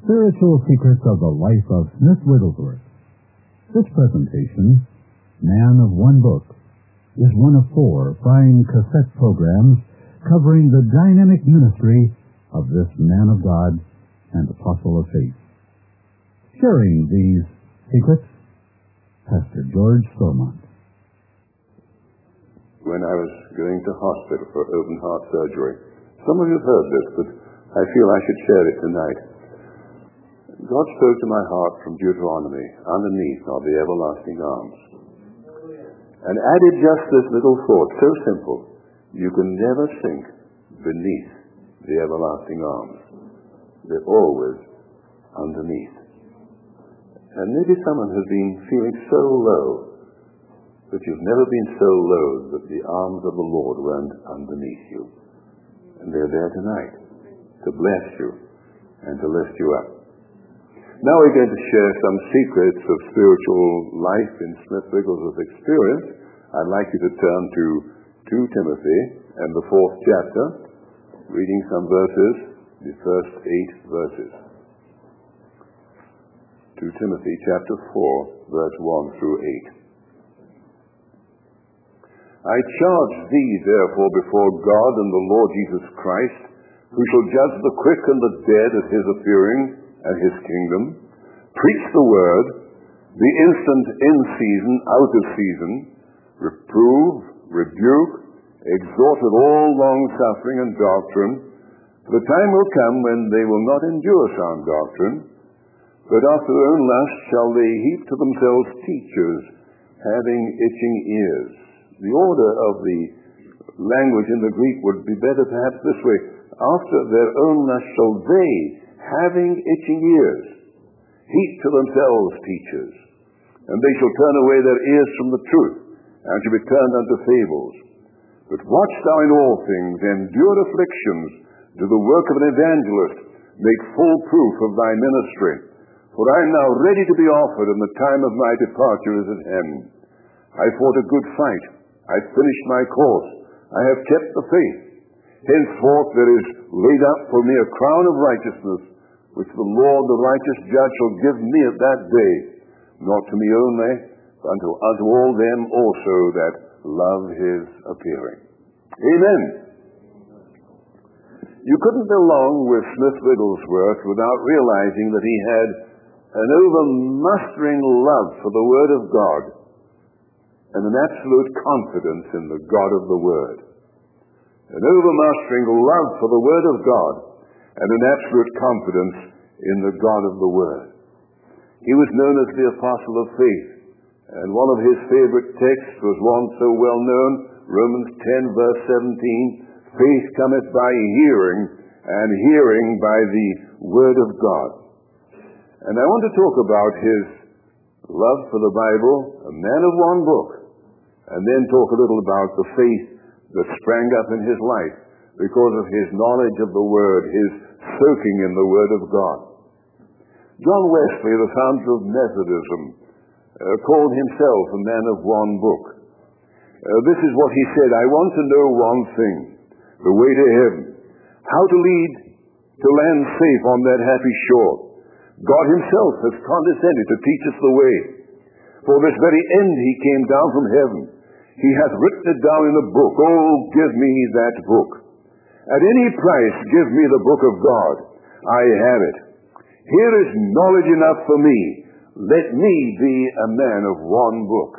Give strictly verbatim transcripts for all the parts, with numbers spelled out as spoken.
Spiritual Secrets of the Life of Smith Wigglesworth. This presentation, Man of One Book, is one of four fine cassette programs covering the dynamic ministry of this man of God and apostle of faith. Sharing these secrets, Pastor George Stormont. When I was going to hospital for open heart surgery, some of you have heard this, but I feel I should share it tonight. God spoke to my heart from Deuteronomy, underneath are the everlasting arms. And added just this little thought, so simple, you can never sink beneath the everlasting arms. They're always underneath. And maybe someone has been feeling so low, but you've never been so low that the arms of the Lord weren't underneath you. And they're there tonight to bless you and to lift you up. Now we're going to share some secrets of spiritual life in Smith Wigglesworth's experience. I'd like you to turn to Second Timothy and the fourth chapter, reading some verses, the first eight verses. Second Timothy chapter four, verse one through eight. I charge thee therefore before God and the Lord Jesus Christ, who shall judge the quick and the dead at his appearing and his kingdom. Preach the word, be instant in season, out of season, reprove, rebuke, exhort with all long-suffering and doctrine. For the time will come when they will not endure sound doctrine, but after their own lust shall they heap to themselves teachers, having itching ears. The order of the language in the Greek would be better perhaps this way. After their own lust shall they, having itching ears, heap to themselves teachers, and they shall turn away their ears from the truth, and shall be turned unto fables. But watch thou in all things, endure afflictions, do the work of an evangelist, make full proof of thy ministry. For I am now ready to be offered, and the time of my departure is at hand. I fought a good fight, I finished my course, I have kept the faith. Henceforth there is laid up for me a crown of righteousness, which the Lord the righteous judge shall give me at that day, not to me only, but unto, unto all them also that love his appearing. Amen. You couldn't belong with Smith Wigglesworth without realizing that he had an overmastering love for the Word of God and an absolute confidence in the God of the Word. An overmastering love for the Word of God and an absolute confidence in the God of the Word. He was known as the Apostle of Faith, and one of his favorite texts was one so well known, Romans ten verse seventeen, faith cometh by hearing, and hearing by the Word of God. And I want to talk about his love for the Bible, a man of one book, and then talk a little about the faith that sprang up in his life because of his knowledge of the Word, his soaking in the Word of God. John Wesley, the founder of Methodism, uh, called himself a man of one book. Uh, this is what he said: I want to know one thing, the way to heaven, how to lead to land safe on that happy shore. God himself has condescended to teach us the way. For this very end he came down from heaven. He hath written it down in a book. Oh, give me that book. At any price, give me the book of God. I have it. Here is knowledge enough for me. Let me be a man of one book.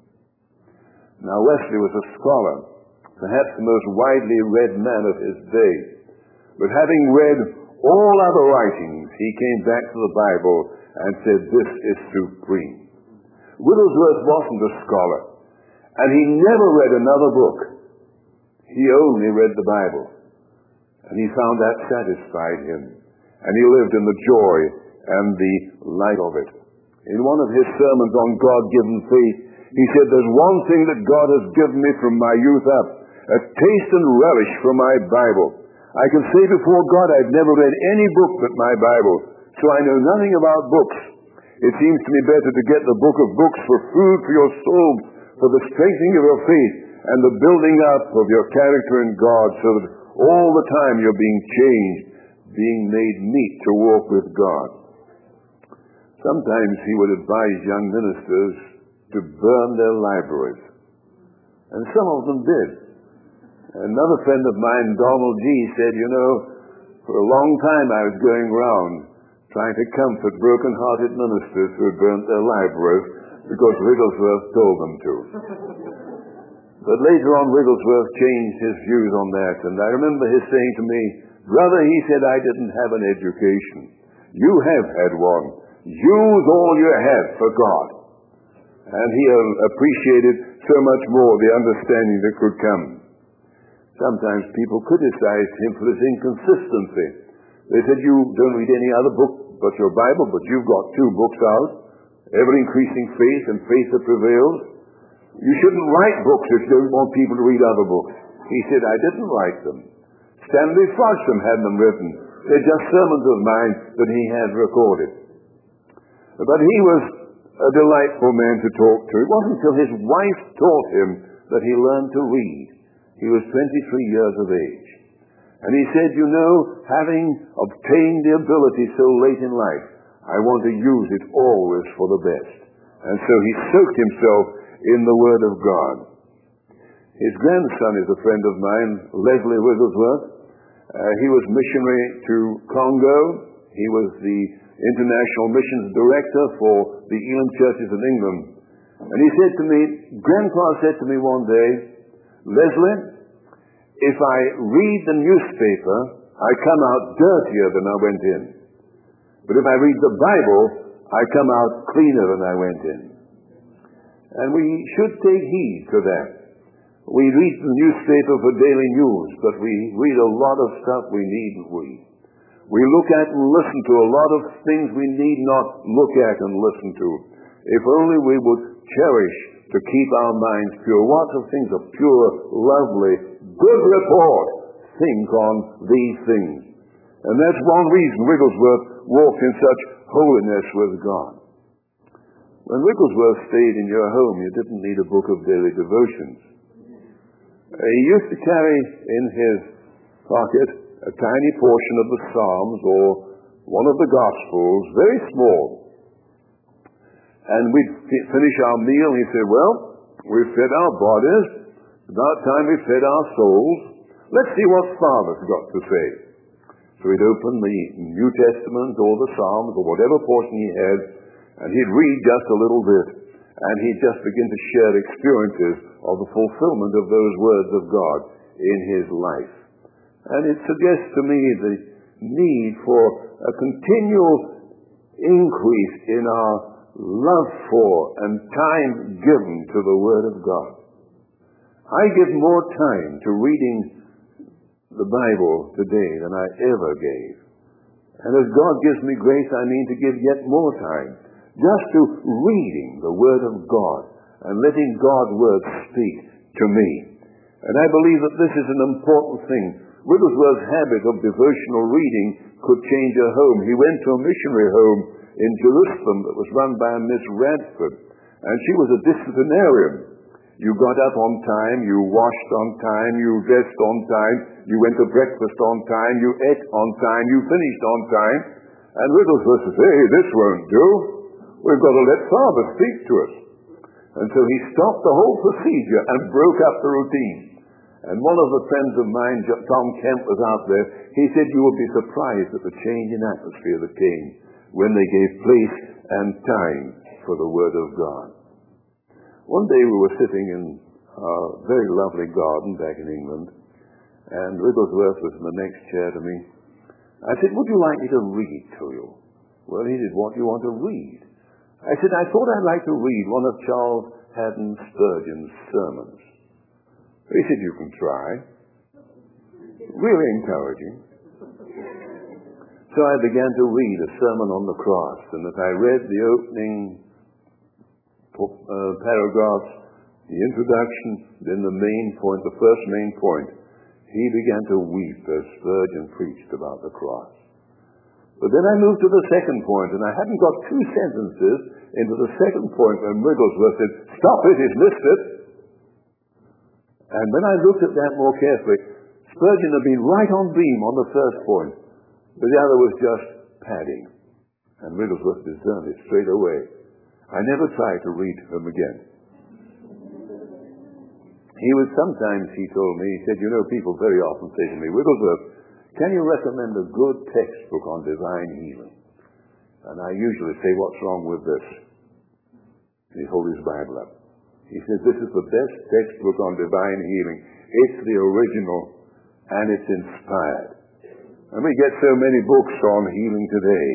Now, Wesley was a scholar, perhaps the most widely read man of his day. But having read all other writings, he came back to the Bible and said, this is supreme. Wigglesworth wasn't a scholar, and he never read another book. He only read the Bible. And he found that satisfied him. And he lived in the joy and the light of it. In one of his sermons on God-given faith, he said, there's one thing that God has given me from my youth up, a taste and relish for my Bible. I can say before God I've never read any book but my Bible, so I know nothing about books. It seems to me better to get the book of books for food for your soul, for the strengthening of your faith, and the building up of your character in God, so that all the time you're being changed being made meet to walk with God. Sometimes he would advise young ministers to burn their libraries, and some of them did. Another friend of mine, Donald G., said, you know, for a long time I was going round trying to comfort broken-hearted ministers who had burnt their libraries because Wigglesworth told them to. But later on, Wigglesworth changed his views on that, and I remember his saying to me, brother, he said, I didn't have an education. You have had one. Use all you have for God. And he uh, appreciated so much more the understanding that could come. Sometimes people criticized him for his inconsistency. They said, you don't read any other book but your Bible, but you've got two books out, ever-increasing faith and faith that prevails. You shouldn't write books if you don't want people to read other books. He said, I didn't write them. Stanley Foxham had them written. They're just sermons of mine that he had recorded. But he was a delightful man to talk to. It wasn't until his wife taught him that he learned to read. He was twenty-three years of age. And he said, you know, having obtained the ability so late in life, I want to use it always for the best. And so he soaked himself in the Word of God. His grandson is a friend of mine, Leslie Wigglesworth. Uh, he was missionary to Congo. He was the international missions director for the Elim churches in England. And he said to me, Grandpa said to me one day, Leslie, if I read the newspaper, I come out dirtier than I went in. But if I read the Bible, I come out cleaner than I went in. And we should take heed to that. We read the newspaper for daily news, but we read a lot of stuff we needn't read. We look at and listen to a lot of things we need not look at and listen to. If only we would cherish to keep our minds pure. What of things are pure, lovely, good report? Think on these things. And that's one reason Wigglesworth walked in such holiness with God. When Wigglesworth stayed in your home, you didn't need a book of daily devotions. He used to carry in his pocket a tiny portion of the Psalms or one of the Gospels, very small. And we'd finish our meal, and he'd say, well, we've fed our bodies. It's about time we fed our souls. Let's see what Father's got to say. So he'd open the New Testament or the Psalms or whatever portion he had, and he'd read just a little bit, and he'd just begin to share experiences of the fulfillment of those words of God in his life. And it suggests to me the need for a continual increase in our love for and time given to the Word of God. I give more time to reading the Bible today than I ever gave. And as God gives me grace, I mean to give yet more time just to reading the Word of God and letting God's Word speak to me. And I believe that this is an important thing. Wigglesworth's habit of devotional reading could change a home. He went to a missionary home in Jerusalem that was run by a Miss Radford, and she was a disciplinarian. You got up on time, you washed on time, you dressed on time, you went to breakfast on time, you ate on time, you finished on time. And Wigglesworth said, hey, this won't do. We've got to let Father speak to us. And so he stopped the whole procedure and broke up the routine. And one of the friends of mine, Tom Kemp, was out there. He said you would be surprised at the change in atmosphere that came when they gave place and time for the Word of God. One day we were sitting in a very lovely garden back in England, and Wigglesworth was in the next chair to me. I said, would you like me to read to you? Well, he said, what do you want to read? I said, I thought I'd like to read one of Charles Haddon Spurgeon's sermons. He said, you can try. Really encouraging. So I began to read a sermon on the cross, and as I read the opening uh, paragraphs, the introduction, then the main point, the first main point, he began to weep as Spurgeon preached about the cross. But then I moved to the second point, and I hadn't got two sentences into the second point when Wigglesworth said, stop it, he's missed it. And when I looked at that more carefully, Spurgeon had been right on beam on the first point. but the other was just padding. And Wigglesworth discerned it straight away. I never tried to read them again. He was sometimes, he told me, he said, you know, people very often say to me, Wigglesworth, can you recommend a good textbook on divine healing? And I usually say, what's wrong with this? He hold his Bible up. He says, this is the best textbook on divine healing. It's the original, and it's inspired. And we get so many books on healing today.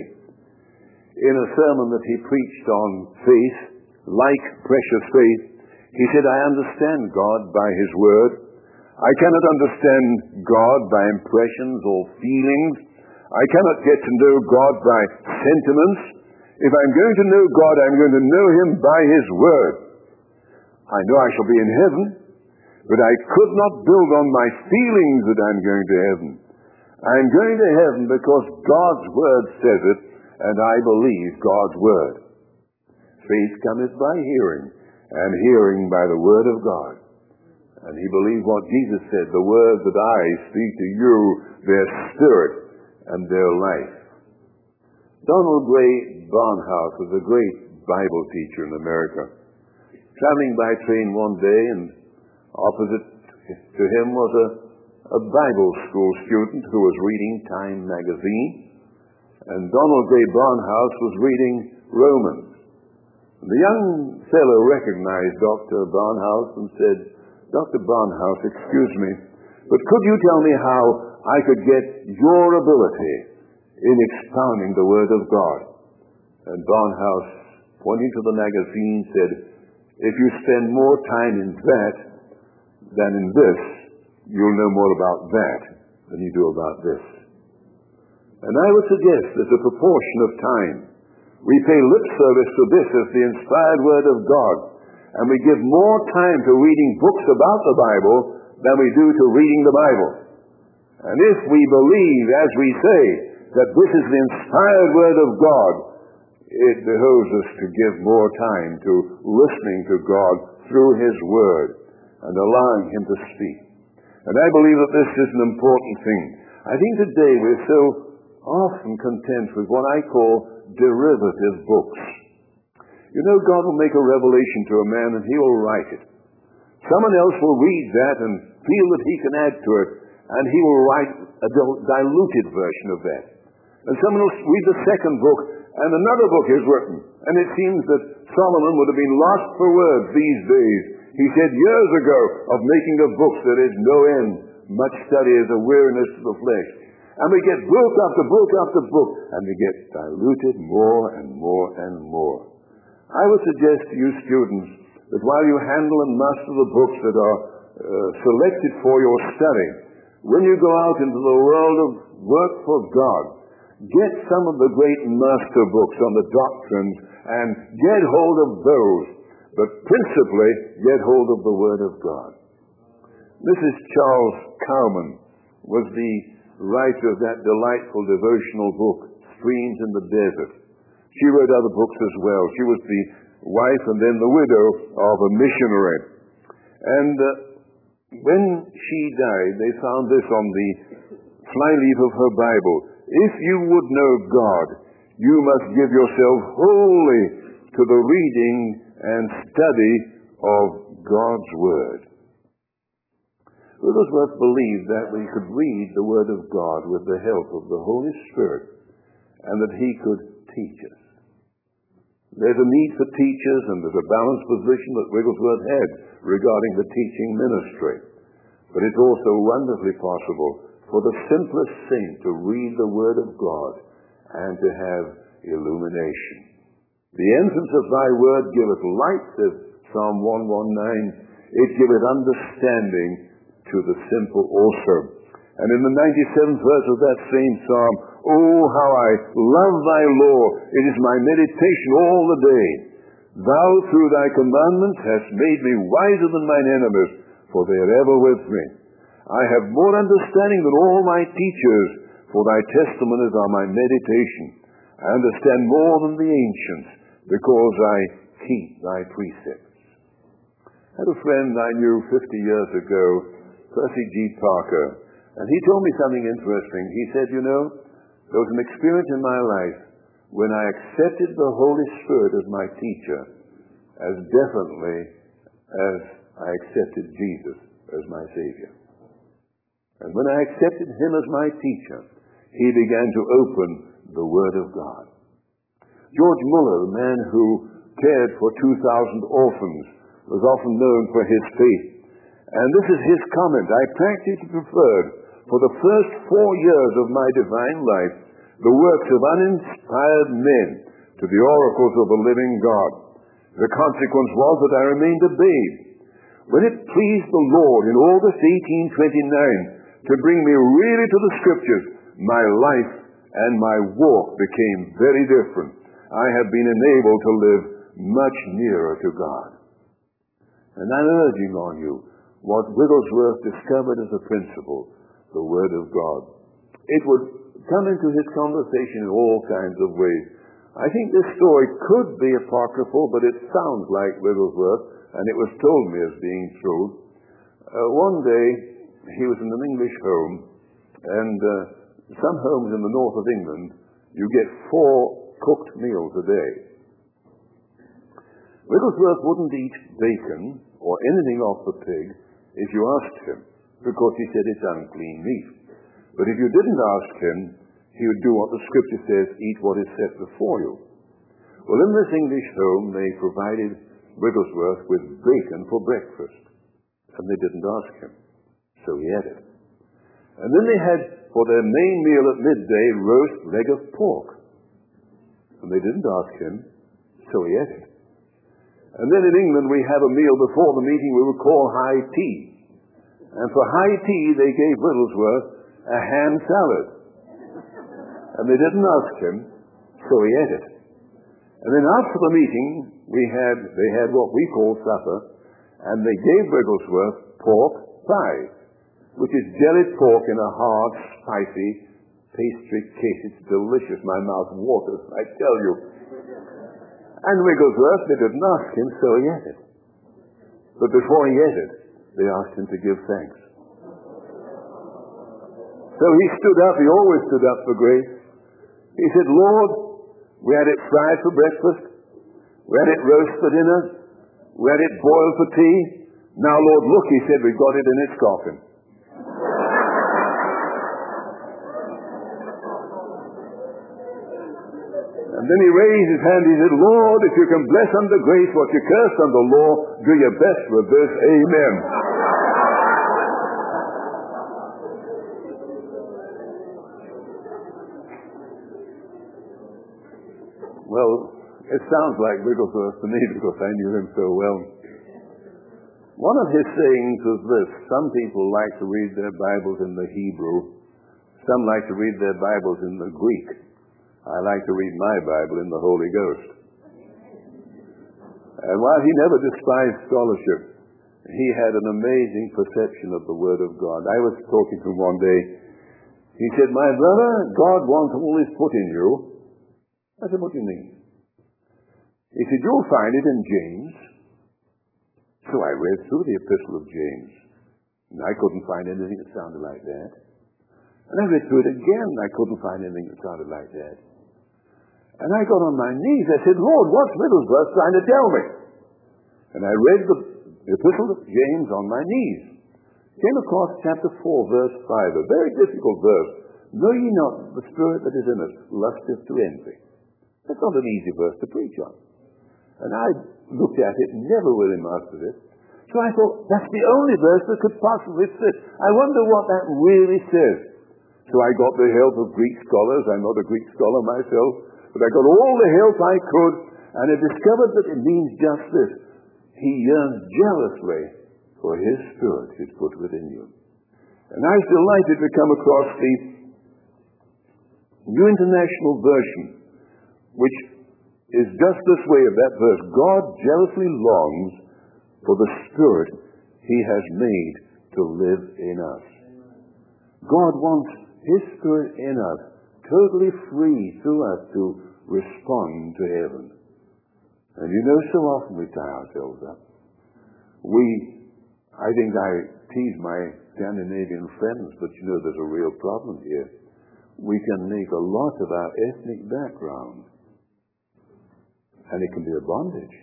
In a sermon that he preached on faith, like precious faith, he said, I understand God by his word. I cannot understand God by impressions or feelings. I cannot get to know God by sentiments. If I'm going to know God, I'm going to know him by his word. I know I shall be in heaven, but I could not build on my feelings that I'm going to heaven. I'm going to heaven because God's word says it, and I believe God's word. Faith cometh by hearing, and hearing by the word of God. And he believed what Jesus said, the words that I speak to you, their spirit and their life. Donald Gray Barnhouse was a great Bible teacher in America. Traveling by train one day, and opposite to him was a, a Bible school student who was reading Time magazine. And Donald Gray Barnhouse was reading Romans. The young fellow recognized Doctor Barnhouse and said, Doctor Barnhouse, excuse me, but could you tell me how I could get your ability in expounding the Word of God? And Barnhouse, pointing to the magazine, said, if you spend more time in that than in this, you'll know more about that than you do about this. And I would suggest there's a proportion of time. We pay lip service to this as the inspired Word of God, and we give more time to reading books about the Bible than we do to reading the Bible. And if we believe, as we say, that this is the inspired Word of God, it behoves us to give more time to listening to God through his Word and allowing him to speak. And I believe that this is an important thing. I think today we're so often content with what I call derivative books. You know, God will make a revelation to a man and he will write it. Someone else will read that and feel that he can add to it, and he will write a diluted version of that. And someone will read the second book, and another book is written. And it seems that Solomon would have been lost for words these days. He said years ago of making of books there is no end. Much study is a weariness to the flesh. And we get book after book after book, and we get diluted more and more and more. I would suggest to you students that while you handle and master the books that are uh, selected for your study, when you go out into the world of work for God, get some of the great master books on the doctrines and get hold of those, but principally get hold of the Word of God. Missus Charles Cowman was the writer of that delightful devotional book, Streams in the Desert. She wrote other books as well. She was the wife and then the widow of a missionary. And uh, when she died, they found this on the flyleaf of her Bible. If you would know God, you must give yourself wholly to the reading and study of God's Word. Wigglesworth believed that we could read the Word of God with the help of the Holy Spirit, and that he could teach us. There's a need for teachers, and there's a balanced position that Wigglesworth had regarding the teaching ministry. But it's also wonderfully possible for the simplest saint to read the Word of God and to have illumination. The entrance of thy Word giveth light, says Psalm one nineteen. It giveth understanding to the simple also. And in the ninety-seventh verse of that same psalm, oh, how I love thy law. It is my meditation all the day. Thou through thy commandments hast made me wiser than mine enemies, for they are ever with me. I have more understanding than all my teachers, for thy testimonies are my meditation. I understand more than the ancients, because I keep thy precepts. I had a friend I knew fifty years ago, Percy G. Parker, and he told me something interesting. He said, you know, There was an experience in my life when I accepted the Holy Spirit as my teacher as definitely as I accepted Jesus as my Savior. And when I accepted Him as my teacher, He began to open the Word of God. George Muller, the man who cared for two thousand orphans, was often known for his faith. And this is his comment: I practically preferred for the first four years of my divine life the works of uninspired men to the oracles of the living God. The consequence was that I remained a babe. When it pleased the Lord in August eighteen twenty-nine to bring me really to the Scriptures, my life and my walk became very different. I have been enabled to live much nearer to God. And I'm urging on you what Wigglesworth discovered as a principle, the Word of God. It would come into his conversation in all kinds of ways. I think this story could be apocryphal, but it sounds like Wigglesworth, and it was told me as being true. Uh, one day, he was in an English home, and uh, some homes in the north of England, you get four cooked meals a day. Wigglesworth wouldn't eat bacon or anything off the pig if you asked him, because he said it's unclean meat. But if you didn't ask him, he would do what the Scripture says, eat what is set before you. Well, in this English home, they provided Wigglesworth with bacon for breakfast, and they didn't ask him, so he ate it. And then they had, for their main meal at midday, roast leg of pork, and they didn't ask him, so he ate it. And then in England, we have a meal before the meeting we would call high tea. And for high tea, they gave Wigglesworth a ham salad. And they didn't ask him, so he ate it. And then after the meeting, we had, they had what we call supper, and they gave Wigglesworth pork pie, which is jellied pork in a hard, spicy pastry cake. It's delicious. My mouth waters, I tell you. And Wigglesworth, they didn't ask him, so he ate it. But before he ate it, they asked him to give thanks. So he stood up. He always stood up for grace. He said, Lord, we had it fried for breakfast. We had it roast for dinner. We had it boiled for tea. Now, Lord, look, he said, we've got it in its coffin. And then he raised his hand. He said, Lord, if you can bless under grace what you cursed under law, do your best with this. Amen. Well, it sounds like Wigglesworth to me because I knew him so well. One of his sayings was this: some people like to read their Bibles in the Hebrew. Some like to read their Bibles in the Greek. I like to read my Bible in the Holy Ghost. And while he never despised scholarship, he had an amazing perception of the Word of God. I was talking to him one day. He said, my brother, God wants all He's put in you. I said, what do you mean? He said, you'll find it in James. So I read through the Epistle of James, and I couldn't find anything that sounded like that. And I read through it again, and I couldn't find anything that sounded like that. And I got on my knees. I said, Lord, what's Wigglesworth trying to tell me? And I read the Epistle of James on my knees. Came across chapter four, verse five, a very difficult verse. Know ye not the spirit that is in us lusteth to envy? That's not an easy verse to preach on. And I looked at it and never really mastered it. So I thought, that's the only verse that could possibly fit. I wonder what that really says. So I got the help of Greek scholars. I'm not a Greek scholar myself, but I got all the help I could, and I discovered that it means just this: He yearns jealously for His Spirit He's put within you. And I was delighted to come across the New International Version, which is just this way of that verse: God jealously longs for the Spirit He has made to live in us. God wants His Spirit in us, totally free through us to respond to heaven. And you know, so often we tie ourselves up. We, I think I tease my Scandinavian friends, but you know there's a real problem here. we can make a lot of our ethnic background. And it can be a bondage.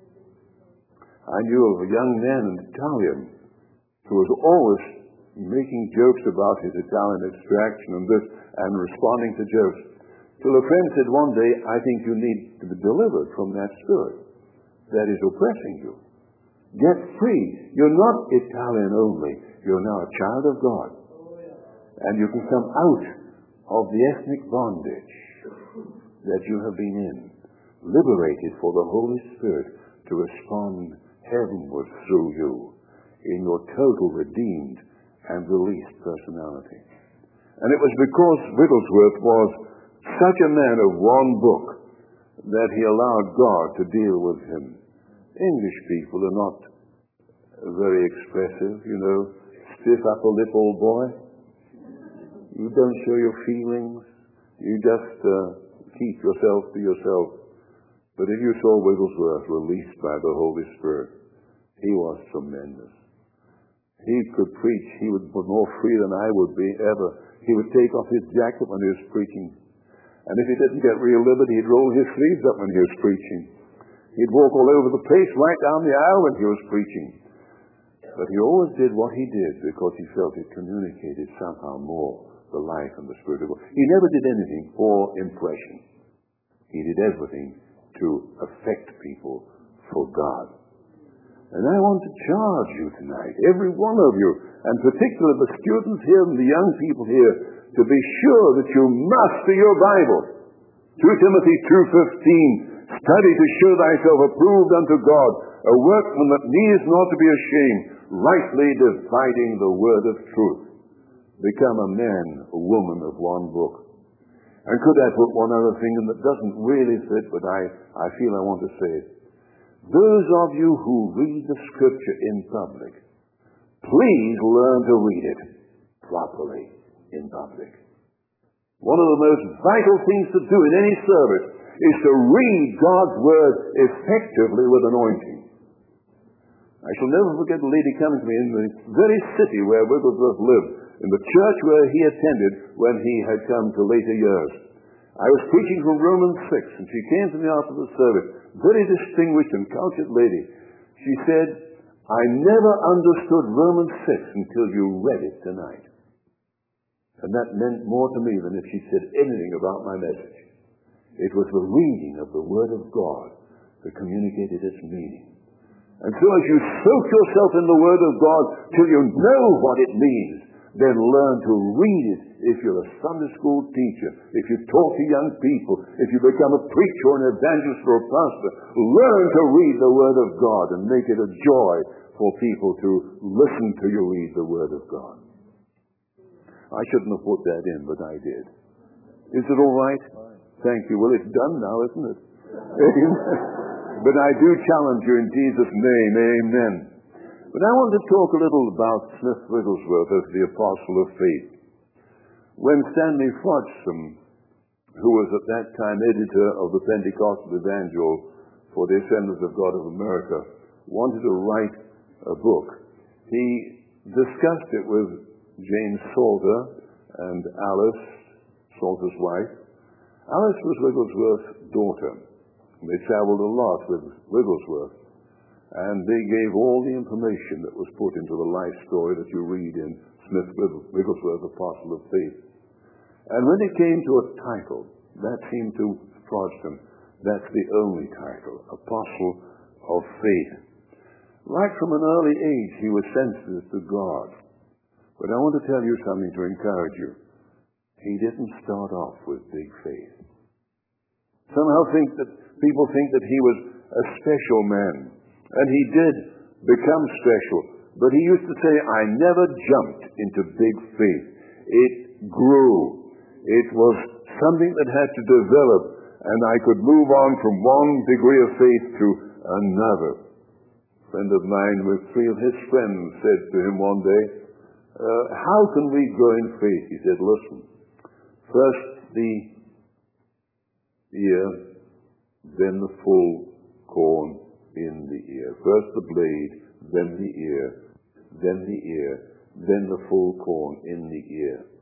I knew of a young man, an Italian, who was always making jokes about his Italian extraction and this, and responding to jokes. Till a friend said one day, I think you need to be delivered from that spirit that is oppressing you. Get free. You're not Italian only. You're now a child of God. And you can come out of the ethnic bondage that you have been in, liberated for the Holy Spirit to respond heavenward through you in your total redeemed and released personality. And it was because Wigglesworth was such a man of one book that he allowed God to deal with him. English people are not very expressive, you know, stiff upper lip old boy. You don't show your feelings. You just uh, keep yourself to yourself. But if you saw Wigglesworth released by the Holy Spirit, he was tremendous. He could preach. He would be more free than I would be ever. He would take off his jacket when he was preaching. And if he didn't get real liberty, he'd roll his sleeves up when he was preaching. He'd walk all over the place, right down the aisle when he was preaching. But he always did what he did because he felt it communicated somehow more the life and the Spirit of God. He never did anything for impression. He did everything to affect people for God. And I want to charge you tonight, every one of you, and particularly the students here and the young people here, to be sure that you master your Bible. Second Timothy two fifteen, study to show thyself approved unto God, a workman that needs not to be ashamed, rightly dividing the word of truth. Become a man, a woman of one book. And could I put one other thing in that doesn't really fit, but I, I feel I want to say it. Those of you who read the Scripture in public, please learn to read it properly in public. One of the most vital things to do in any service is to read God's Word effectively with anointing. I shall never forget a lady coming to me in the very city where Wigglesworth lived, in the church where he attended when he had come to later years. I was preaching from Romans six, and she came to me after the service, very distinguished and cultured lady. She said, I never understood Romans six until you read it tonight. And that meant more to me than if she said anything about my message. It was the reading of the Word of God that communicated its meaning. And so as you soak yourself in the Word of God till you know what it means, then learn to read it. If you're a Sunday school teacher, if you talk to young people, if you become a preacher or an evangelist or a pastor, learn to read the Word of God and make it a joy for people to listen to you read the Word of God. I shouldn't have put that in, but I did. Is it all right? Thank you. Well, it's done now, isn't it? But I do challenge you in Jesus' name, amen. But I want to talk a little about Smith Wigglesworth as the apostle of faith. When Stanley Frodsham, who was at that time editor of the Pentecostal Evangel for the Assemblies of God of America, wanted to write a book, he discussed it with James Salter and Alice, Salter's wife. Alice was Wigglesworth's daughter. They traveled a lot with Wigglesworth. And they gave all the information that was put into the life story that you read in Smith Wigglesworth, Apostle of Faith. And when it came to a title, that seemed to Frodsham, that's the only title, Apostle of Faith. Right from an early age, he was sensitive to God. But I want to tell you something to encourage you. He didn't start off with big faith. Somehow think that people think that he was a special man. And he did become special. But he used to say, I never jumped into big faith. It grew. It was something that had to develop. And I could move on from one degree of faith to another. A friend of mine with three of his friends said to him one day, uh, how can we grow in faith? He said, listen, first the ear, then the full corn in the ear. First the blade, then the ear, then the ear, then the full corn in the ear.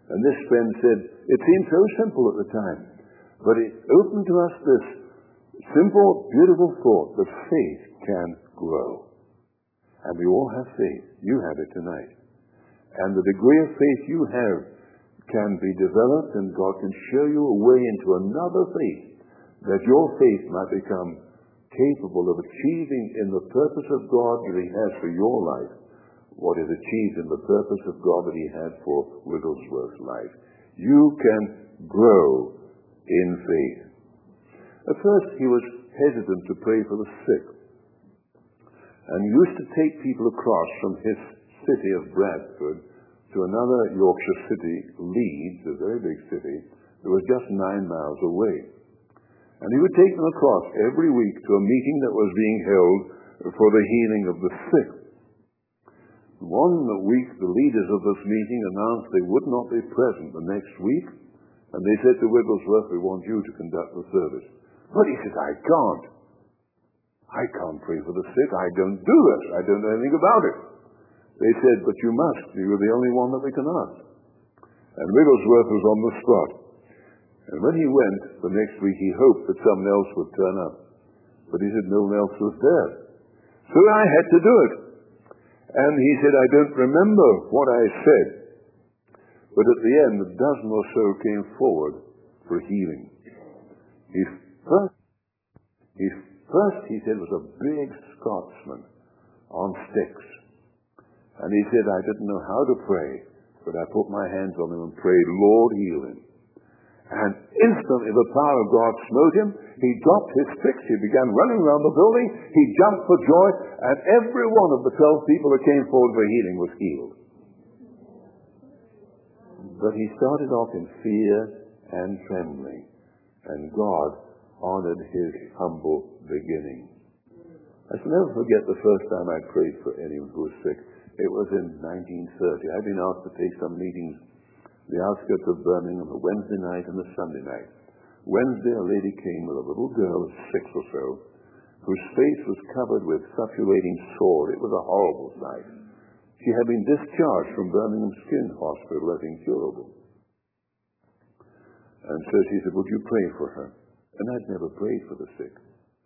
And this friend said, it seemed so simple at the time, but it opened to us this simple, beautiful thought that faith can grow. And we all have faith. You have it tonight. And the degree of faith you have can be developed, and God can show you a way into another faith, that your faith might become capable of achieving in the purpose of God that He has for your life what is achieved in the purpose of God that He had for Wigglesworth's life. You can grow in faith. At first he was hesitant to pray for the sick, and he used to take people across from his city of Bradford to another Yorkshire city, Leeds, a very big city, that was just nine miles away. And he would take them across every week to a meeting that was being held for the healing of the sick. One week, the leaders of this meeting announced they would not be present the next week, and they said to Wigglesworth, we want you to conduct the service. But he said, I can't. I can't pray for the sick. I don't do it. I don't know anything about it. They said, but you must. You're the only one that we can ask. And Wigglesworth was on the spot. And when he went the next week, he hoped that someone else would turn up. But he said no one else was there. So I had to do it. And he said, I don't remember what I said. But at the end, a dozen or so came forward for healing. His first, his first, he said, was a big Scotsman on sticks. And he said, I didn't know how to pray, but I put my hands on him and prayed, Lord, heal him. And instantly the power of God smote him. He dropped his sticks. He began running around the building. He jumped for joy. And every one of the twelve people that came forward for healing was healed. But he started off in fear and trembling. And God honored his humble beginning. I shall never forget the first time I prayed for anyone who was sick. It was in nineteen thirty. I'd been asked to take some meetings in the outskirts of Birmingham, a Wednesday night and a Sunday night. Wednesday, a lady came with a little girl of six or so, whose face was covered with suffusing sore. It was a horrible sight. She had been discharged from Birmingham Skin Hospital as incurable. And so she said, would you pray for her? And I'd never prayed for the sick.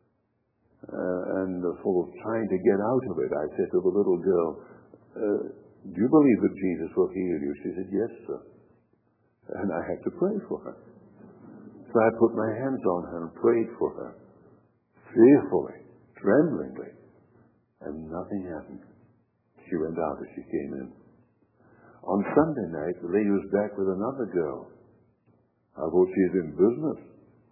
Uh, and uh, full of trying to get out of it, I said to the little girl, uh, do you believe that Jesus will heal you? She said, yes, sir. And I had to pray for her. So I put my hands on her and prayed for her, fearfully, tremblingly, and nothing happened. She went out as she came in. On Sunday night, the lady was back with another girl. I thought she was in business.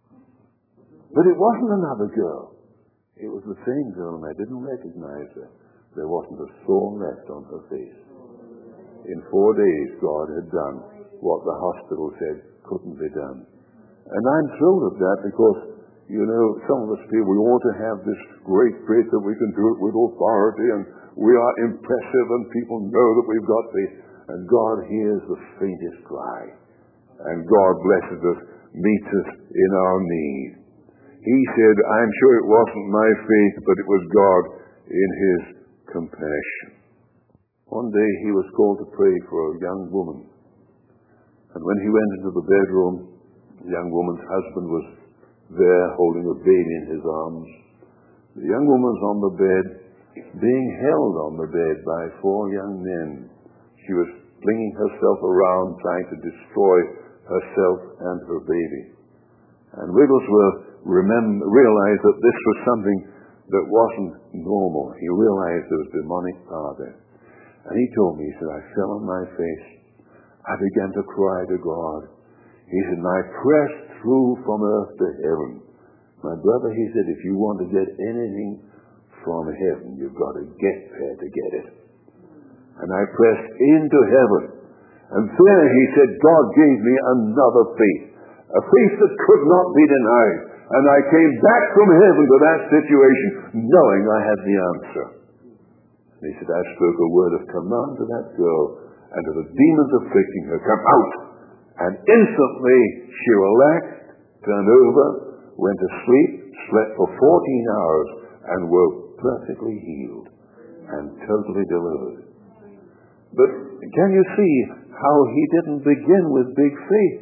But it wasn't another girl. It was the same girl, and I didn't recognize her. There wasn't a sore left on her face. In four days, God had done what the hospital said couldn't be done. And I'm thrilled at that because, you know, some of us feel we ought to have this great faith that we can do it with authority and we are impressive and people know that we've got faith. And God hears the faintest cry. And God blesses us, meets us in our need. He said, I'm sure it wasn't my faith, but it was God in His compassion. One day he was called to pray for a young woman. And when he went into the bedroom, the young woman's husband was there holding a baby in his arms. The young woman's on the bed, being held on the bed by four young men. She was flinging herself around, trying to destroy herself and her baby. And Wigglesworth remember, realized that this was something that wasn't normal. He realized there was demonic power there. And he told me, he said, I fell on my face. I began to cry to God. He said, and I pressed through from earth to heaven. My brother, he said, if you want to get anything from heaven, you've got to get there to get it. And I pressed into heaven. And there, he said, God gave me another faith. A faith that could not be denied. And I came back from heaven to that situation, knowing I had the answer. And he said, I spoke a word of command to that girl, and to the demons afflicting her, come out. And instantly she relaxed, turned over, went to sleep, slept for fourteen hours, and woke perfectly healed and totally delivered. But can you see how he didn't begin with big faith.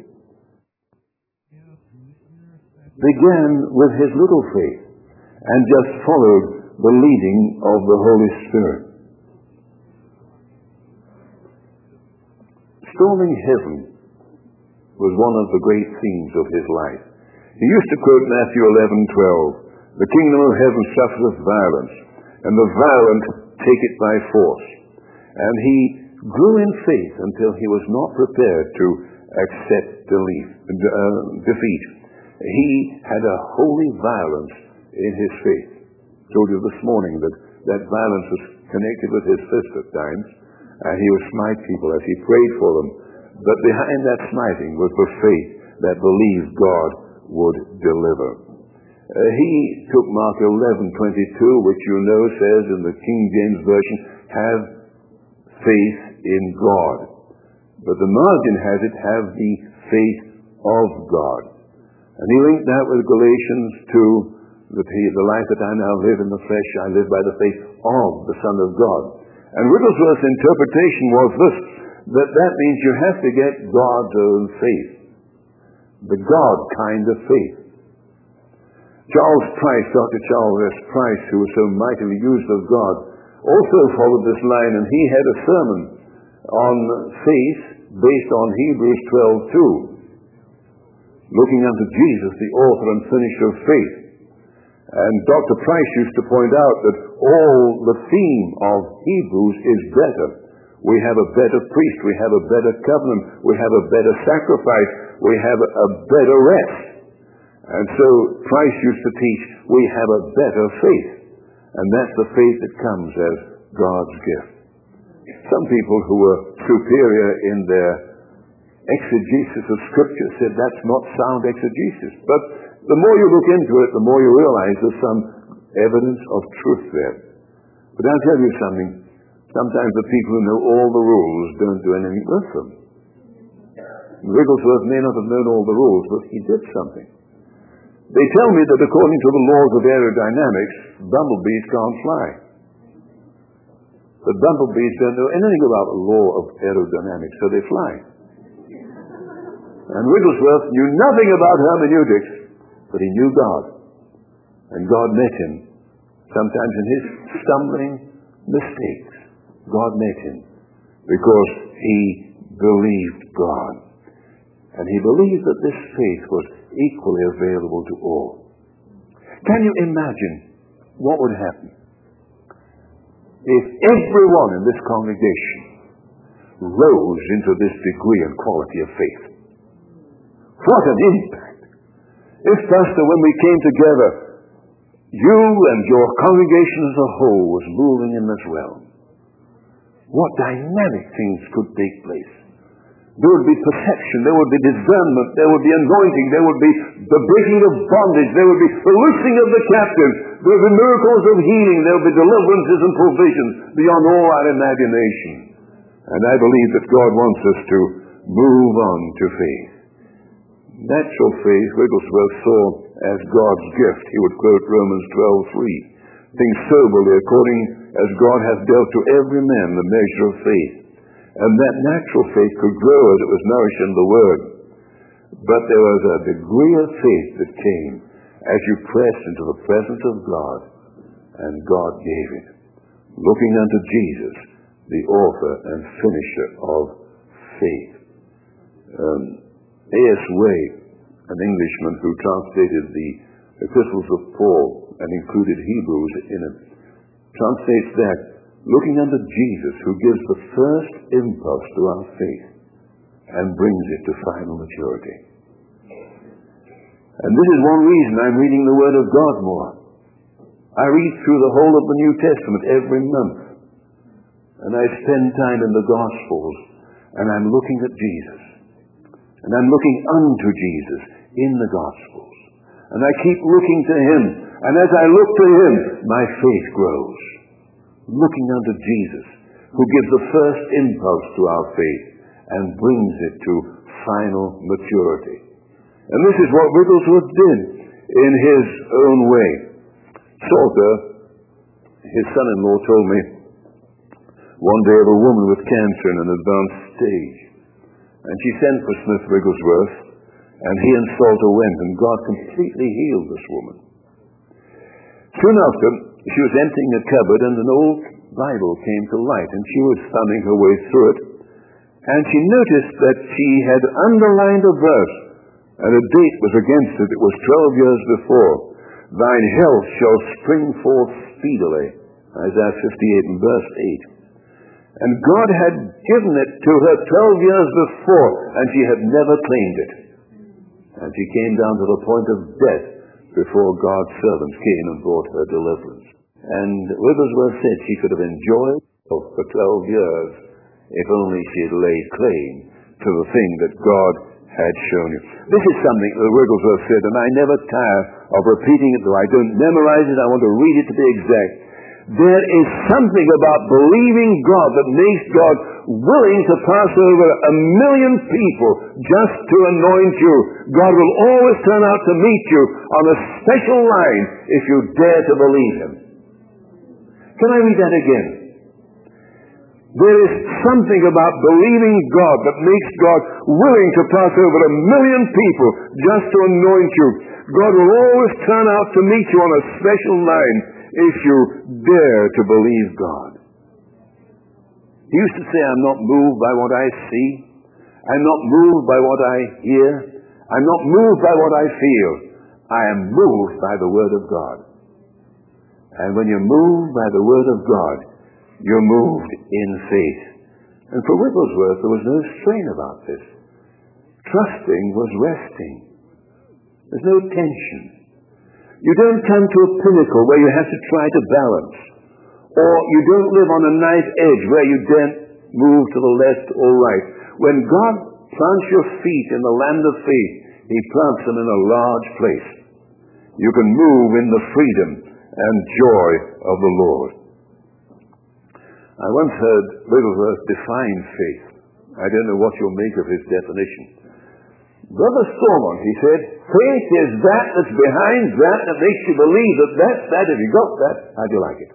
Began with his little faith and just followed the leading of the Holy Spirit. Storming heaven was one of the great themes of his life. He used to quote Matthew eleven twelve, "The kingdom of heaven suffereth violence, and the violent take it by force." And he grew in faith until he was not prepared to accept belief, uh, defeat. He had a holy violence in his faith. I told you this morning that that violence was connected with his fist at times, and he would smite people as he prayed for them. But behind that smiting was the faith that believed God would deliver. Uh, he took Mark eleven twenty-two, which you know says in the King James Version, "Have faith in God." But the margin has it, "Have the faith of God." And he linked that with Galatians two, that he, the life that I now live in the flesh, I live by the faith of the Son of God. And Wigglesworth's interpretation was this, that that means you have to get God's own faith. The God kind of faith. Charles Price, Doctor Charles S. Price, who was so mightily used of God, also followed this line, and he had a sermon on faith based on Hebrews twelve two. Looking unto Jesus, the author and finisher of faith. And Doctor Price used to point out that all the theme of Hebrews is better. We have a better priest, we have a better covenant, we have a better sacrifice, we have a better rest. And so Price used to teach we have a better faith. And that's the faith that comes as God's gift. Some people who were superior in their exegesis of Scripture said that's not sound exegesis. But the more you look into it, the more you realize there's some evidence of truth there. But I'll tell you something. Sometimes the people who know all the rules don't do anything with them. Wigglesworth may not have known all the rules, but he did something. They tell me that according to the laws of aerodynamics, bumblebees can't fly. But bumblebees don't know anything about the law of aerodynamics, so they fly. And Wigglesworth knew nothing about hermeneutics, but he knew God. And God met him. Sometimes in his stumbling mistakes, God met him because he believed God. And he believed that this faith was equally available to all. Can you imagine what would happen if everyone in this congregation rose into this degree and quality of faith? What an impact! If, Pastor, when we came together, you and your congregation as a whole was moving in this realm, what dynamic things could take place. There would be perception, there would be discernment, there would be anointing, there would be the breaking of bondage, there would be the loosing of the captives, there would be miracles of healing, there would be deliverances and provisions beyond all our imagination. And I believe that God wants us to move on to faith. Natural faith, Wigglesworth saw as God's gift. He would quote Romans twelve three. Think soberly according as God hath dealt to every man the measure of faith. And that natural faith could grow as it was nourished in the Word. But there was a degree of faith that came as you pressed into the presence of God, and God gave it. Looking unto Jesus, the author and finisher of faith. Um, A S Way, an Englishman who translated the epistles of Paul and included Hebrews in it, translates that, looking unto Jesus, who gives the first impulse to our faith and brings it to final maturity. And this is one reason I'm reading the Word of God more. I read through the whole of the New Testament every month. And I spend time in the Gospels, and I'm looking at Jesus. And I'm looking unto Jesus in the Gospels. And I keep looking to Him. And as I look to Him, my faith grows. Looking unto Jesus, who gives the first impulse to our faith and brings it to final maturity. And this is what Wigglesworth did in his own way. Salter, his son-in-law, told me one day of a woman with cancer in an advanced stage. And she sent for Smith Wigglesworth, and he and Salter went, and God completely healed this woman. Soon after, she was emptying a cupboard, and an old Bible came to light, and she was thumbing her way through it, and she noticed that she had underlined a verse, and a date was against it. It was twelve years before. Thine health shall spring forth speedily. Isaiah fifty-eight and verse eight. And God had given it to her twelve years before, and she had never claimed it. And she came down to the point of death before God's servants came and brought her deliverance. And Wigglesworth said she could have enjoyed for twelve years if only she had laid claim to the thing that God had shown you. This is something that Wigglesworth said, and I never tire of repeating it, though I don't memorize it. I want to read it to be exact. There is something about believing God that makes God willing to pass over a million people just to anoint you. God will always turn out to meet you on a special line if you dare to believe Him. Can I read that again? There is something about believing God that makes God willing to pass over a million people just to anoint you. God will always turn out to meet you on a special line if you dare to believe God. He used to say, I'm not moved by what I see. I'm not moved by what I hear. I'm not moved by what I feel. I am moved by the Word of God. And when you're moved by the Word of God, you're moved in faith. And for Wigglesworth, there was no strain about this. Trusting was resting. There's no tension. You don't come to a pinnacle where you have to try to balance. Or you don't live on a knife edge where you don't move to the left or right. When God plants your feet in the land of faith, He plants them in a large place. You can move in the freedom and joy of the Lord. I once heard Wigglesworth define faith. I don't know what you'll make of his definition. Brother Stormont, he said, faith is that that's behind that that makes you believe that that's that. If you got that, how'd you like it?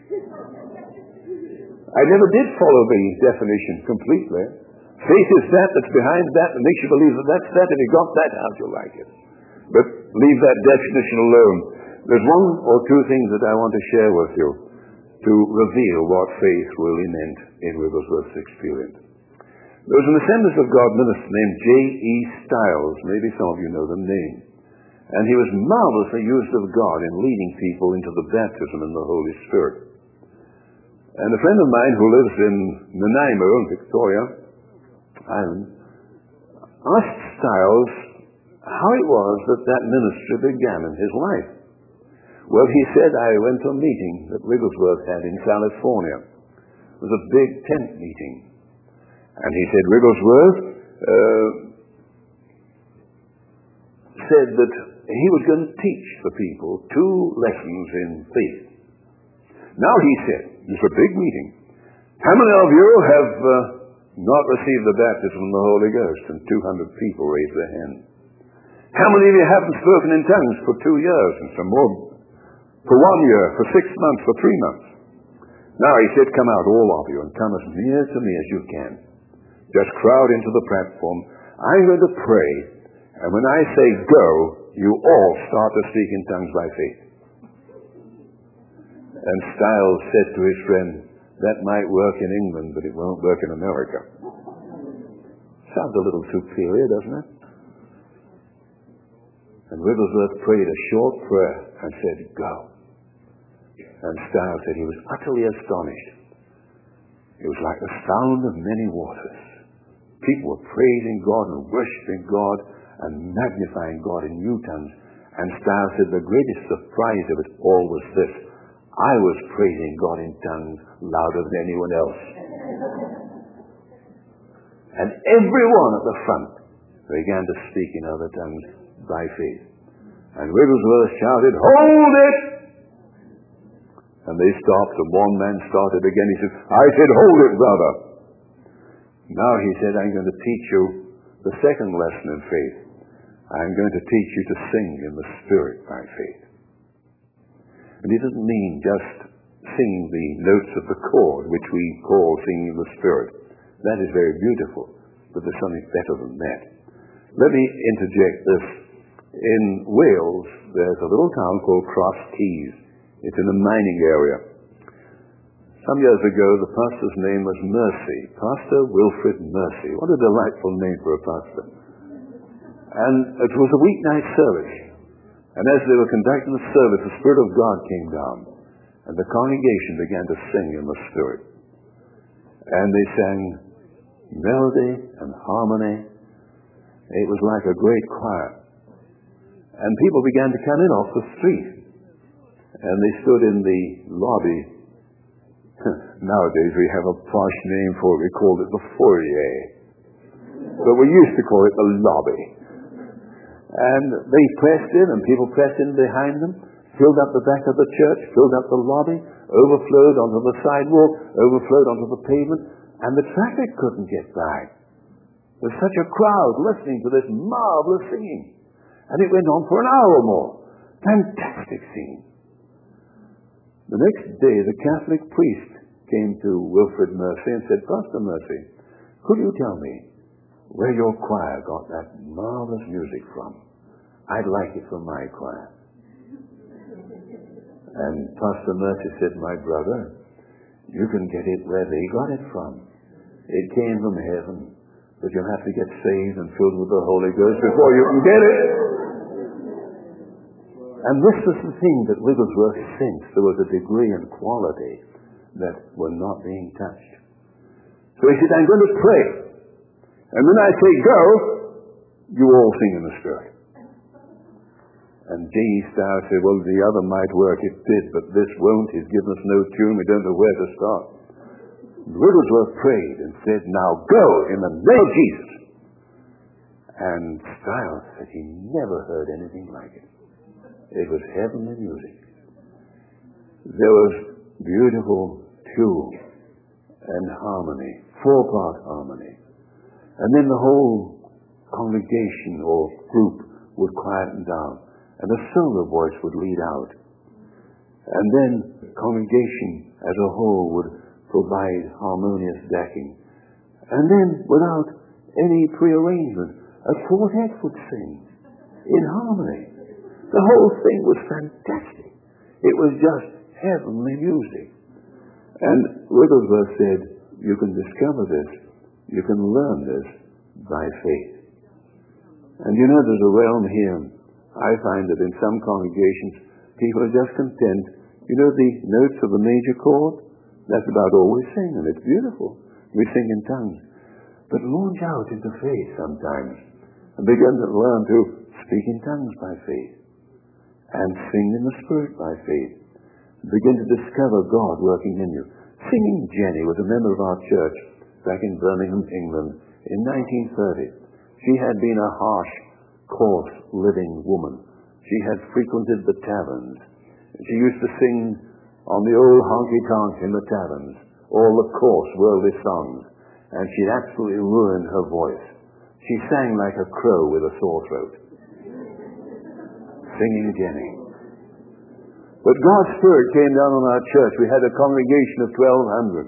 I never did follow the definition completely. Faith is that that's behind that that makes you believe that that's that. If you got that, how'd you like it? But leave that definition alone. There's one or two things that I want to share with you to reveal what faith really meant in Wigglesworth's experience. There was an Assemblies of God minister named J E Stiles. Maybe some of you know the name. And he was marvelously used of God in leading people into the baptism in the Holy Spirit. And a friend of mine who lives in Nanaimo in Victoria Island asked Stiles how it was that that ministry began in his life. Well, he said, I went to a meeting that Wigglesworth had in California. It was a big tent meeting. And he said, Wigglesworth uh, said that he was going to teach the people two lessons in faith. Now he said, it was a big meeting, how many of you have uh, not received the baptism of the Holy Ghost? And two hundred people raised their hand. How many of you haven't spoken in tongues for two years? And some more. For one year, for six months, for three months. Now he said, come out, all of you, and come as near to me as you can. Just crowd into the platform. I'm going to pray, and when I say go, you all start to speak in tongues by faith. And Stiles said to his friend, that might work in England, but it won't work in America. Sounds a little superior, doesn't it? And Wigglesworth prayed a short prayer and said, go. And Stiles said he was utterly astonished. It was like the sound of many waters. People were praising God and worshiping God and magnifying God in new tongues. And Stiles said the greatest surprise of it all was this. I was praising God in tongues louder than anyone else. And everyone at the front began to speak in other tongues by faith. And Wigglesworth shouted, hold it! And they stopped, and one man started again. He said, I said, hold it, brother. Now he said, I'm going to teach you the second lesson in faith. I'm going to teach you to sing in the Spirit by faith. And he doesn't mean just singing the notes of the chord, which we call singing in the Spirit. That is very beautiful. but there's something better than that. Let me interject this. In Wales, there's a little town called Cross Keys. It's in a mining area. Some years ago, the pastor's name was Mercy, Pastor Wilfred Mercy. What a delightful name for a pastor. And it was a weeknight service. And as they were conducting the service, the Spirit of God came down, and the congregation began to sing in the Spirit. And they sang melody and harmony. It was like a great choir. And people began to come in off the street. And they stood in the lobby. Nowadays we have a posh name for it. We called it the foyer. But we used to call it the lobby. And they pressed in, and people pressed in behind them, filled up the back of the church, filled up the lobby, overflowed onto the sidewalk, overflowed onto the pavement, and the traffic couldn't get by. There was such a crowd listening to this marvelous singing. And it went on for an hour or more. Fantastic scene. The next day, the Catholic priest came to Wilfred Mercy and said, Pastor Mercy, could you tell me where your choir got that marvelous music from? I'd like it for my choir. And Pastor Mercy said, my brother, you can get it where they got it from. It came from heaven, but you'll have to get saved and filled with the Holy Ghost before you can get it. And this was the thing that Wigglesworth sensed. There was a degree and quality that were not being touched. So he said, I'm going to pray. And when I say go, you all sing in the Spirit. And J E Starr said, well, the other might work. It did, but this won't. He's given us no tune. We don't know where to start. Wigglesworth prayed and said, now go in the name of Jesus. And Stiles said he never heard anything like it. It was heavenly music. There was beautiful tune and harmony, four-part harmony. And then the whole congregation or group would quieten down, and a solo voice would lead out. And then the congregation as a whole would provide harmonious backing. And then, without any prearrangement, a quartet would sing in harmony. The whole thing was fantastic. It was just heavenly music. And Wigglesworth said, you can discover this, you can learn this by faith. And you know, there's a realm here. I find that in some congregations, people are just content. You know the notes of the major chord? That's about all we sing, and it's beautiful. We sing in tongues. But launch out into faith sometimes, and begin to learn to speak in tongues by faith, and sing in the Spirit by faith. Begin to discover God working in you. Singing Jenny was a member of our church back in Birmingham, England, in nineteen thirty. She had been a harsh, coarse, living woman. She had frequented the taverns. She used to sing on the old honky-tonk in the taverns, all the coarse, worldly songs, and she'd absolutely ruined her voice. She sang like a crow with a sore throat. Singing Jenny. But God's Spirit came down on our church. We had a congregation of twelve hundred.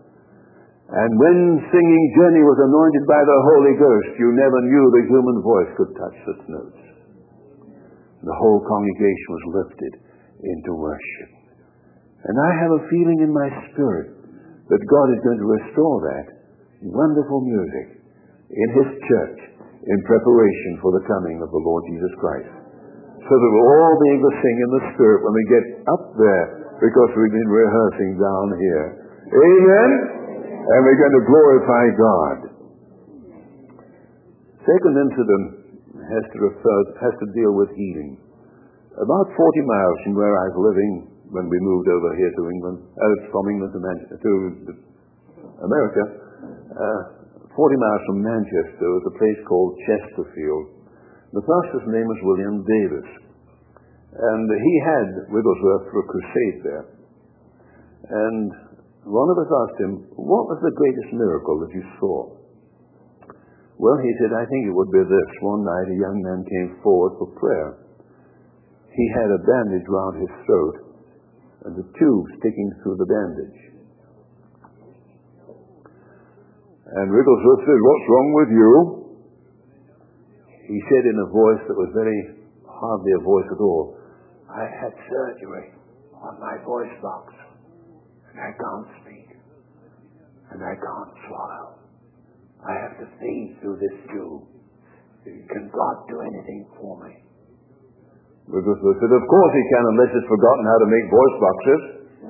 And when singing Jenny was anointed by the Holy Ghost, you never knew the human voice could touch such notes. The whole congregation was lifted into worship. And I have a feeling in my spirit that God is going to restore that wonderful music in His church in preparation for the coming of the Lord Jesus Christ. So that we'll all be able to sing in the Spirit when we get up there, because we've been rehearsing down here. Amen? And we're going to glorify God. Second incident has to refer, has to deal with healing. About forty miles from where I was living when we moved over here to England, uh, from England to, Man- to America, uh, forty miles from Manchester was a place called Chesterfield. The pastor's name was William Davis. And he had Wigglesworth for a crusade there. And one of us asked him, what was the greatest miracle that you saw? Well, he said, I think it would be this. One night a young man came forward for prayer. He had a bandage round his throat and a tube sticking through the bandage. And Wigglesworth said, "What's wrong with you?" He said in a voice that was very hardly a voice at all, "I had surgery on my voice box, and I can't speak, and I can't swallow. I have to feed through this tube. Can God do anything for me?" Wigglesworth said, "Of course he can, unless he's forgotten how to make voice boxes."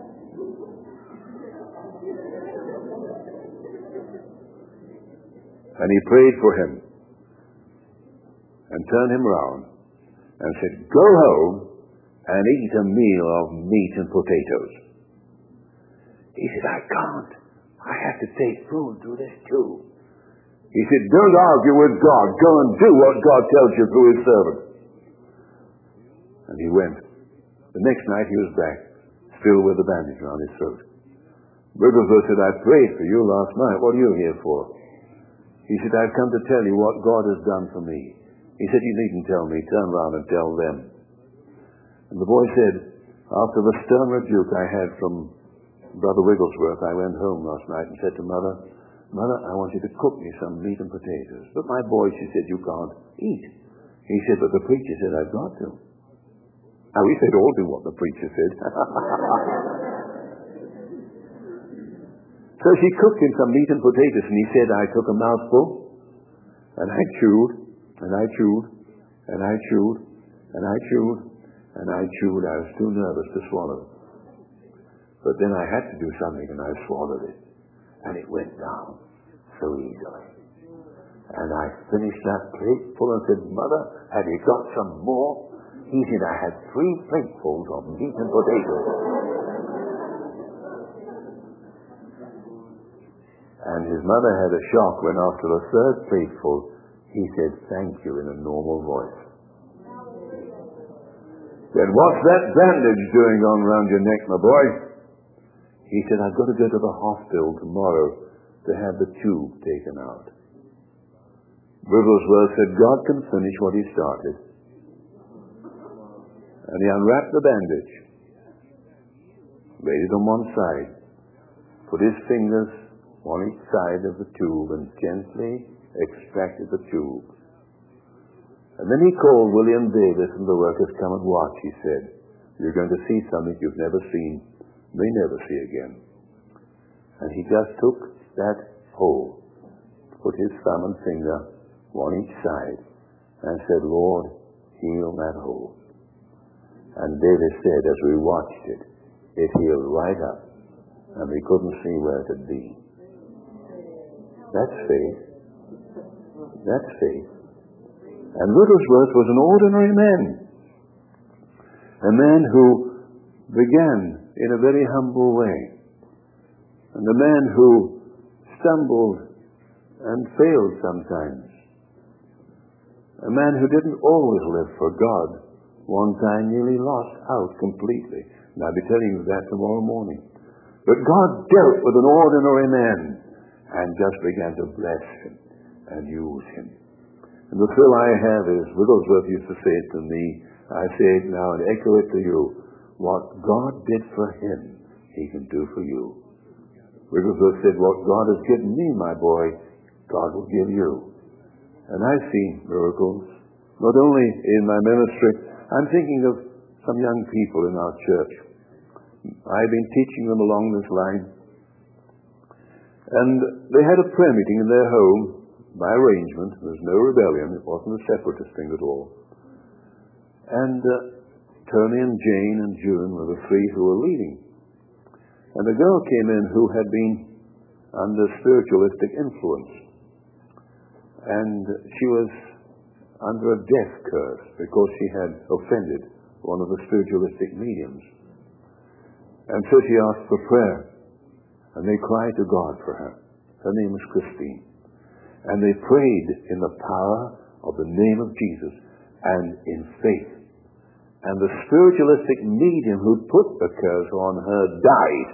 And he prayed for him and turned him round and said, "Go home and eat a meal of meat and potatoes." He said, "I can't. I have to take food through this tube." He said, "Don't argue with God. Go and do what God tells you through his servant." And he went. The next night he was back, still with the bandage around his throat. Wigglesworth said, "I prayed for you last night. What are you here for?" He said, "I've come to tell you what God has done for me." He said, "You needn't tell me. Turn round and tell them." And the boy said, "After the stern rebuke I had from Brother Wigglesworth, I went home last night and said to Mother, 'Mother, I want you to cook me some meat and potatoes.' But my boy," she said, "you can't eat." He said, "But the preacher said I've got to." Now, we said all do what the preacher said. So she cooked him some meat and potatoes, and he said, "I took a mouthful, and I chewed, and I chewed, and I chewed, and I chewed, and I chewed. I was too nervous to swallow. But then I had to do something, and I swallowed it. And it went down so easily. And I finished that plate full and said, 'Mother, have you got some more?' He said, 'I had three platefuls of meat and potatoes.'" And his mother had a shock when after the third plateful, he said, "Thank you," in a normal voice. Then, "What's that bandage doing on around your neck, my boy?" He said, "I've got to go to the hospital tomorrow to have the tube taken out." Wigglesworth said, "God can finish what he started." And he unwrapped the bandage, laid it on one side, put his fingers on each side of the tube and gently extracted the tube. And then he called William Davis and the workers, "Come and watch," he said. "You're going to see something you've never seen, may never see again." And he just took that hole, put his thumb and finger on each side, and said, "Lord, heal that hole." And Davis said, as we watched it, it healed right up, and we couldn't see where it had been. That's faith. That's faith. And Wigglesworth was an ordinary man. A man who began in a very humble way. And a man who stumbled and failed sometimes. A man who didn't always live for God. One time nearly lost out completely. And I'll be telling you that tomorrow morning. But God dealt with an ordinary man and just began to bless him and use him. And the thrill I have is, Wigglesworth used to say it to me, I say it now and echo it to you, what God did for him, he can do for you. Wigglesworth said, what God has given me, my boy, God will give you. And I've seen miracles, not only in my ministry. I'm thinking of some young people in our church. I've been teaching them along this line. And they had a prayer meeting in their home by arrangement. There was no rebellion. It wasn't a separatist thing at all. And uh, Tony and Jane and June were the three who were leading. And a girl came in who had been under spiritualistic influence. And she was under a death curse because she had offended one of the spiritualistic mediums. And so she asked for prayer. And they cried to God for her. Her name was Christine. And they prayed in the power of the name of Jesus and in faith. And the spiritualistic medium who put the curse on her died.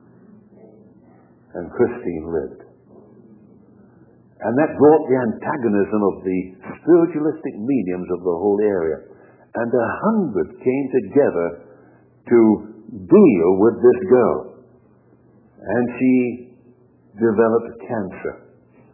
And Christine lived. And that brought the antagonism of the spiritualistic mediums of the whole area. And a hundred came together to deal with this girl. And she developed cancer.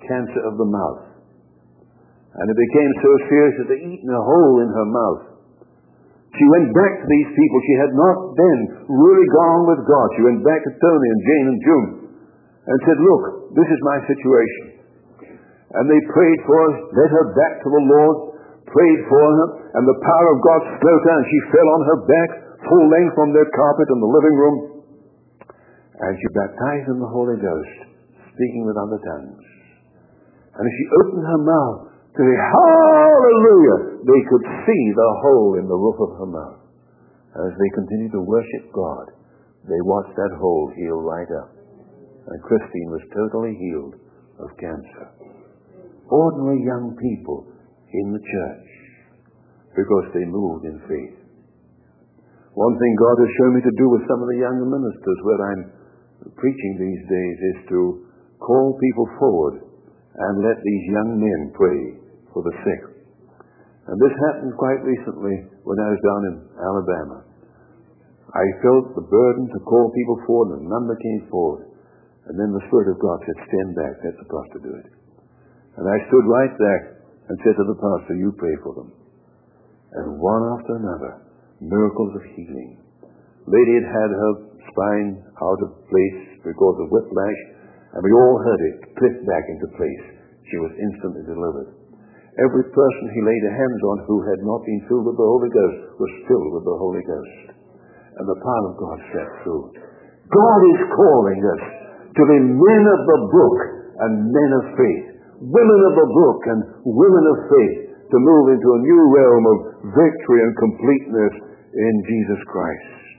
cancer of the mouth. And it became so serious that they'd eaten a hole in her mouth. She went back to these people. She had not then really gone with God. She went back to Tony and Jane and June and said, look, this is my situation. And they prayed for her, led her back to the Lord, prayed for her, and the power of God smote her, and she fell on her back, full length on their carpet in the living room. And she baptized in the Holy Ghost, speaking with other tongues. And as she opened her mouth to say, hallelujah, they could see the hole in the roof of her mouth. As they continued to worship God, they watched that hole heal right up. And Christine was totally healed of cancer. Ordinary young people in the church, because they moved in faith. One thing God has shown me to do with some of the younger ministers where I'm preaching these days is to call people forward and let these young men pray for the sick. And this happened quite recently when I was down in Alabama. I felt the burden to call people forward, and a number came forward. And then the Spirit of God said, stand back, let the pastor do it. And I stood right back and said to the pastor, you pray for them. And one after another, miracles of healing. Lady had had her spine out of place because of whiplash, and we all heard it click back into place. She was instantly delivered. Every person he laid their hands on who had not been filled with the Holy Ghost was filled with the Holy Ghost. And the power of God set through. God is calling us to be men of the book and men of faith. Women of the book and women of faith, to move into a new realm of victory and completeness in Jesus Christ.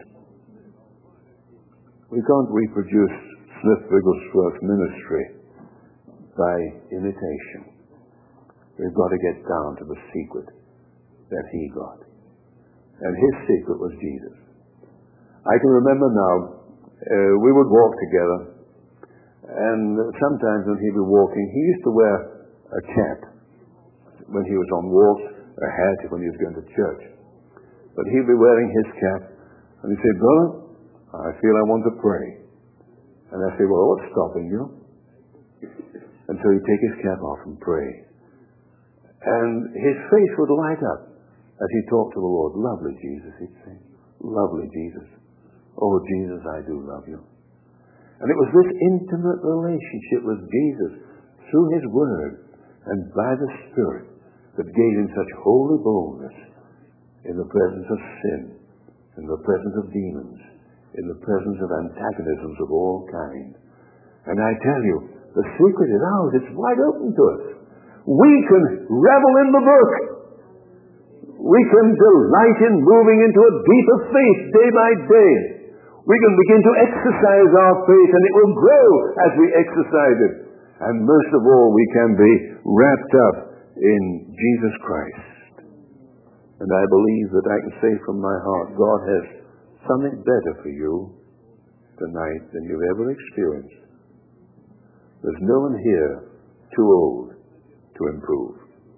We can't reproduce Smith Wigglesworth's ministry by imitation. We've got to get down to the secret that he got. And his secret was Jesus. I can remember now, uh, we would walk together. And sometimes when he'd be walking, he used to wear a cap when he was on walks, a hat when he was going to church. But he'd be wearing his cap, and he'd say, brother, I feel I want to pray. And I'd say, well, what's stopping you? And so he'd take his cap off and pray. And his face would light up as he talked to the Lord. Lovely Jesus, he'd say. Lovely Jesus. Oh, Jesus, I do love you. And it was this intimate relationship with Jesus through his word and by the Spirit that gave him such holy boldness in the presence of sin, in the presence of demons, in the presence of antagonisms of all kinds. And I tell you, the secret is ours. It's wide open to us. We can revel in the book. We can delight in moving into a deeper faith day by day. We can begin to exercise our faith, and it will grow as we exercise it. And most of all, we can be wrapped up in Jesus Christ. And I believe that I can say from my heart, God has something better for you tonight than you've ever experienced. There's no one here too old to improve.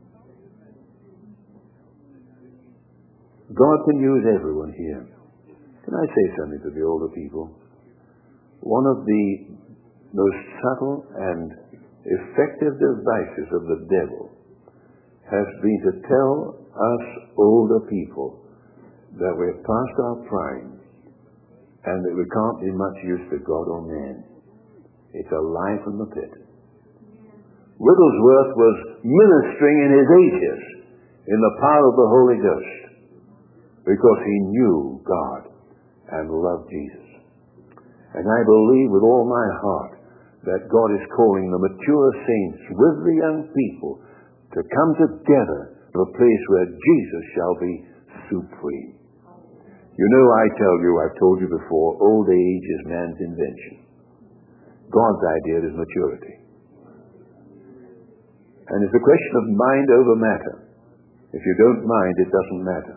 God can use everyone here. Can I say something to the older people? One of the most subtle and effective devices of the devil has been to tell us older people that we're past our prime and that we can't be much use to God or man. It's a lie from the pit. Wigglesworth was ministering in his eighties in the power of the Holy Ghost because he knew God and loved Jesus. And I believe with all my heart that God is calling the mature saints with the young people to come together to a place where Jesus shall be supreme. You know, I tell you, I've told you before, old age is man's invention. God's idea is maturity. And it's a question of mind over matter. If you don't mind, it doesn't matter.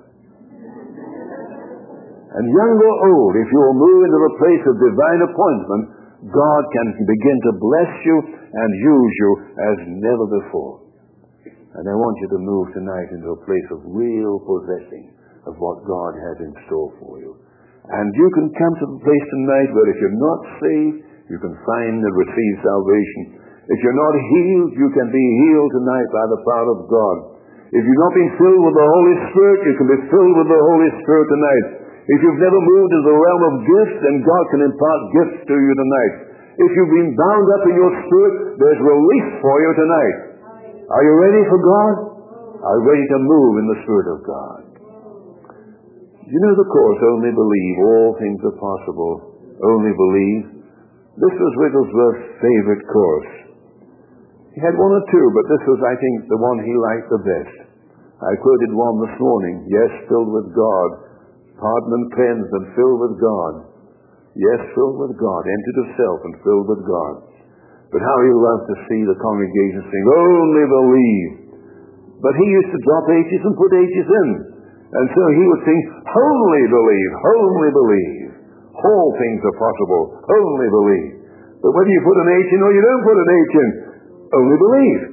And young or old, if you'll move into the place of divine appointment, God can begin to bless you and use you as never before. And I want you to move tonight into a place of real possessing of what God has in store for you. And you can come to the place tonight where if you're not saved, you can find and receive salvation If you're not healed, you can be healed tonight by the power of God. If you've not been filled with the Holy Spirit, you can be filled with the Holy Spirit tonight. If you've never moved into the realm of gifts, then God can impart gifts to you tonight. If you've been bound up in your spirit, there's release for you tonight. Are you ready for God? Are you ready to move in the Spirit of God? You know the course, only believe. All things are possible. Only believe. This was Wigglesworth's favorite course. He had one or two, but this was, I think, the one he liked the best. I quoted one this morning. Yes, filled with God. Pardoned and cleansed and filled with God. Yes, filled with God. Emptied of self and filled with God. But how he loved to see the congregation sing, only believe. But he used to drop H's and put H's in. And so he would sing, only believe, only believe. All things are possible, only believe. But whether you put an H in or you don't put an H in, only believe.